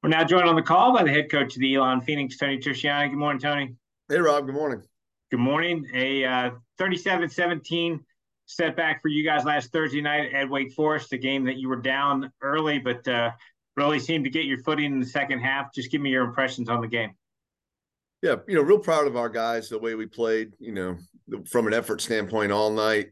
We're now joined on the call by the head coach of the Elon Phoenix, Tony Terziani. Good morning, Tony. Hey, Rob. Good morning. Good morning. A 37-17 setback for you guys last Thursday night at Wake Forest, a game that you were down early, but really seemed to get your footing in the second half. Just give me your impressions on the game. Yeah, real proud of our guys, the way we played, from an effort standpoint all night.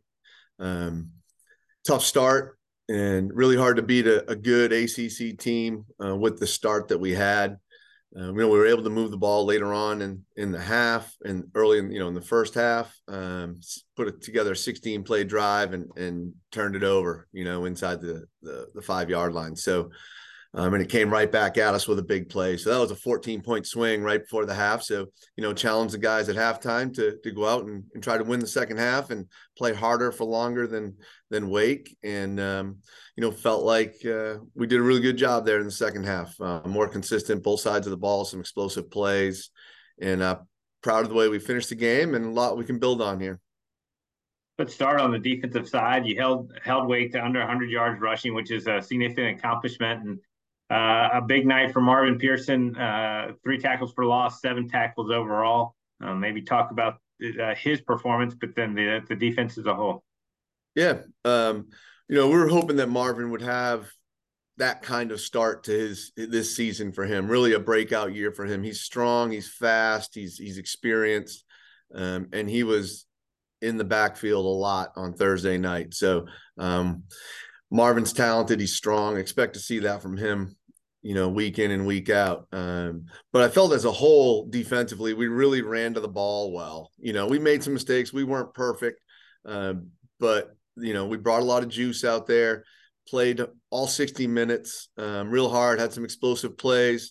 Tough start and really hard to beat a good ACC team with the start that we had. We were able to move the ball later on in the half and early in the first half, put together a 16-play drive and turned it over, inside the 5-yard line. So, and it came right back at us with a big play. So that was a 14-point swing right before the half. So, challenge the guys at halftime to go out and try to win the second half and play harder for longer than Wake. And, felt like we did a really good job there in the second half. More consistent, both sides of the ball, some explosive plays. And proud of the way we finished the game and a lot we can build on here. Let's start on the defensive side. You held Wake to under 100 yards rushing, which is a significant accomplishment. And a big night for Marvin Pearson, 3 tackles for loss, 7 tackles overall. Maybe talk about his performance, but then the defense as a whole. Yeah. We were hoping that Marvin would have that kind of start to this season for him, really a breakout year for him. He's strong, he's fast, he's experienced, and he was in the backfield a lot on Thursday night. So Marvin's talented, he's strong. Expect to see that from him, week in and week out. But I felt as a whole defensively, we really ran to the ball well. We made some mistakes. We weren't perfect, but we brought a lot of juice out there, played all 60 minutes, real hard, had some explosive plays.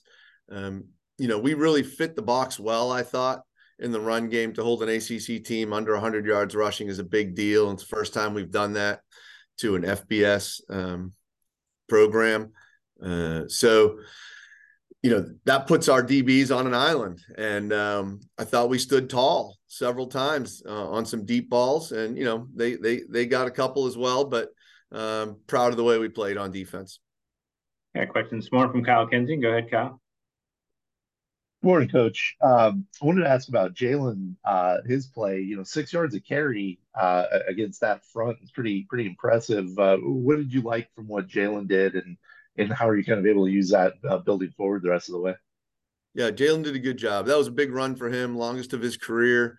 We really fit the box well, I thought, in the run game. To hold an ACC team under 100 yards rushing is a big deal. And it's the first time we've done that to an FBS program. So that puts our DBs on an island. And I thought we stood tall several times on some deep balls. And, they got a couple as well, but proud of the way we played on defense. Yeah, questions more from Kyle Kensing. Go ahead, Kyle. Good morning, Coach. I wanted to ask about Jalen, his play. 6 yards of carry against that front is pretty impressive. What did you like from what Jalen did, and how are you kind of able to use that building forward the rest of the way? Yeah, Jalen did a good job. That was a big run for him, longest of his career.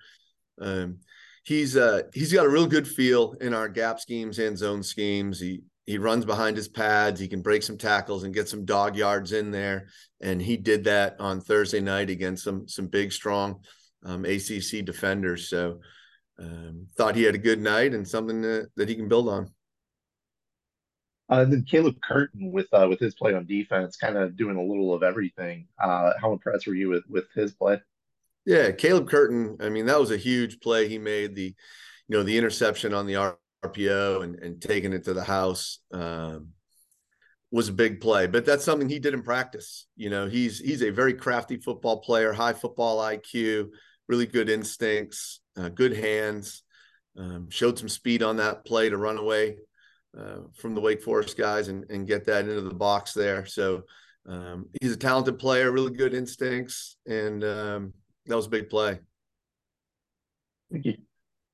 He's got a real good feel in our gap schemes and zone schemes. He runs behind his pads. He can break some tackles and get some dog yards in there. And he did that on Thursday night against some big, strong ACC defenders. So thought he had a good night and something that he can build on. And then Caleb Curtin with his play on defense, kind of doing a little of everything. How impressed were you with his play? Yeah, Caleb Curtin. I mean, that was a huge play he made. The interception on the RPO and taking it to the house was a big play. But that's something he did in practice. He's a very crafty football player, high football IQ, really good instincts, good hands. Showed some speed on that play to run away from the Wake Forest guys and get that into the box there. So he's a talented player, really good instincts, and that was a big play. Thank you.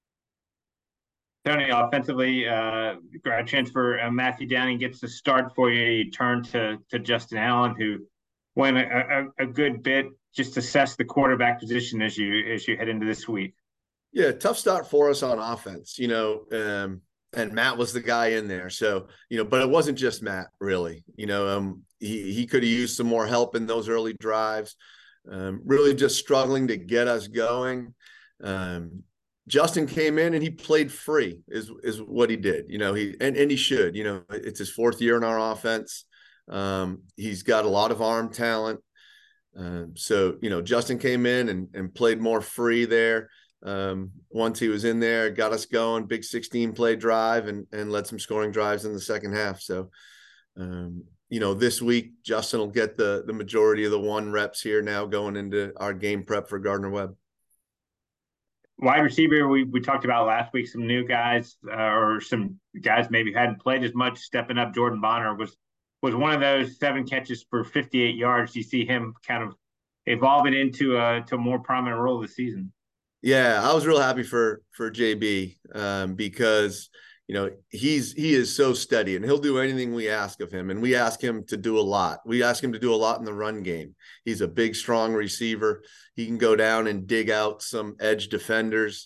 Tony, offensively, grad transfer Matthew Downing gets the start for you. You turn to Justin Allen, who went a good bit. Just assess the quarterback position as you head into this week. Yeah, tough start for us on offense, and Matt was the guy in there. So, but it wasn't just Matt, really. He could have used some more help in those early drives. Really just struggling to get us going. Justin came in and he played free is what he did. He should. It's his 4th year in our offense. He's got a lot of arm talent. So Justin came in and played more free there. Once he was in there, got us going, big 16-play drive and led some scoring drives in the second half. So this week Justin will get the majority of the 1 reps here now going into our game prep for Gardner Webb. Wide receiver, we talked about last week, some new guys or some guys maybe hadn't played as much stepping up. Jordan Bonner was was one of those 7 catches for 58 yards. Do you see him kind of evolving into a more prominent role this season? Yeah, I was real happy for JB because he is so steady and he'll do anything we ask of him, and we ask him to do a lot. We ask him to do a lot in the run game. He's a big, strong receiver. He can go down and dig out some edge defenders.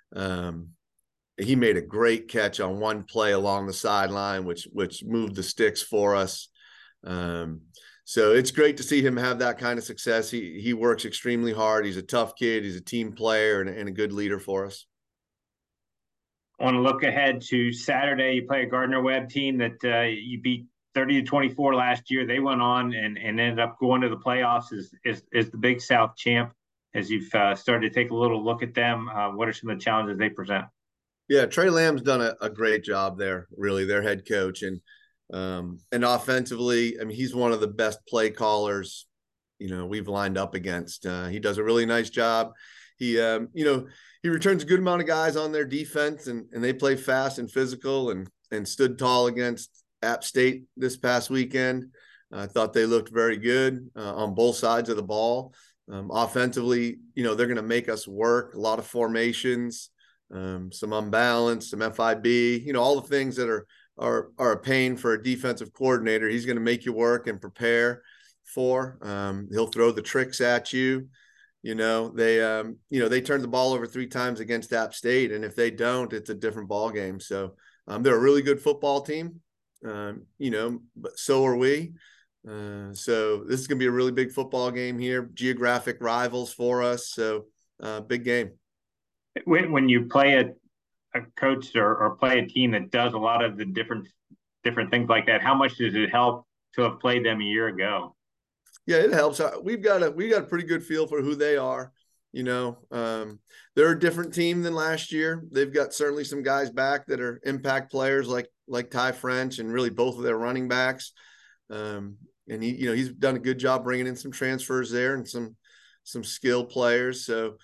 He made a great catch on one play along the sideline, which moved the sticks for us. So it's great to see him have that kind of success. He works extremely hard. He's a tough kid. He's a team player and a good leader for us. I want to look ahead to Saturday. You play a Gardner-Webb team that you beat 30-24 last year. They went on and ended up going to the playoffs as the Big South champ. As you've started to take a little look at them, what are some of the challenges they present? Yeah, Trey Lamb's done a great job there, really, their head coach. And offensively, I mean, he's one of the best play callers, we've lined up against. He does a really nice job. He returns a good amount of guys on their defense, and they play fast and physical and stood tall against App State this past weekend. I thought they looked very good on both sides of the ball. Offensively, they're going to make us work, a lot of formations, some unbalanced, some FIB, all the things that are a pain for a defensive coordinator. He's going to make you work and prepare for. He'll throw the tricks at you. They turned the ball over 3 times against App State, and if they don't, it's a different ball game. So they're a really good football team, but so are we. So this is going to be a really big football game here. Geographic rivals for us, so big game. When you play a coach or play a team that does a lot of the different things like that, how much does it help to have played them a year ago? Yeah, it helps. We got a pretty good feel for who they are. They're a different team than last year. They've got certainly some guys back that are impact players like Ty French and really both of their running backs. And he's done a good job bringing in some transfers there and some skilled players. So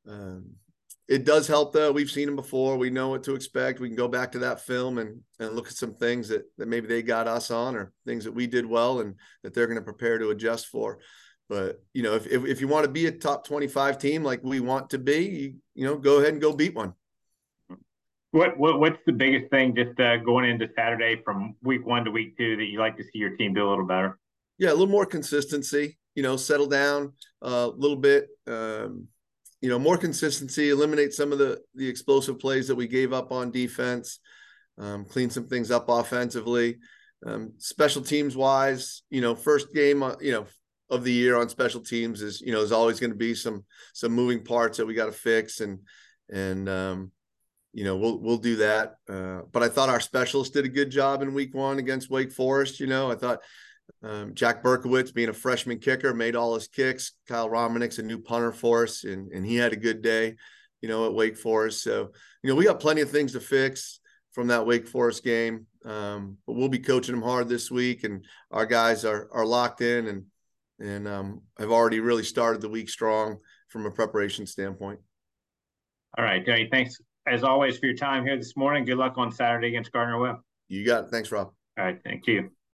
it does help, though. We've seen them before. We know what to expect. We can go back to that film and look at some things that maybe they got us on, or things that we did well and that they're going to prepare to adjust for. But, if you want to be a top 25 team like we want to be, go ahead and go beat one. What's the biggest thing just going into Saturday from week 1 to week 2 that you like to see your team do a little better? Yeah, a little more consistency, settle down a little bit. More consistency, eliminate some of the explosive plays that we gave up on defense, clean some things up offensively. Special teams wise, first game, of the year on special teams is always going to be some moving parts that we got to fix, and we'll do that. But I thought our specialists did a good job in week 1 against Wake Forest. I thought Jack Berkowitz, being a freshman kicker, made all his kicks. Kyle Romanik's a new punter for us, and he had a good day, at Wake Forest. So, we got plenty of things to fix from that Wake Forest game. But we'll be coaching them hard this week, and our guys are locked in and have already really started the week strong from a preparation standpoint. All right, Tony, thanks as always for your time here this morning. Good luck on Saturday against Gardner-Webb. You got it. Thanks, Rob. All right, thank you.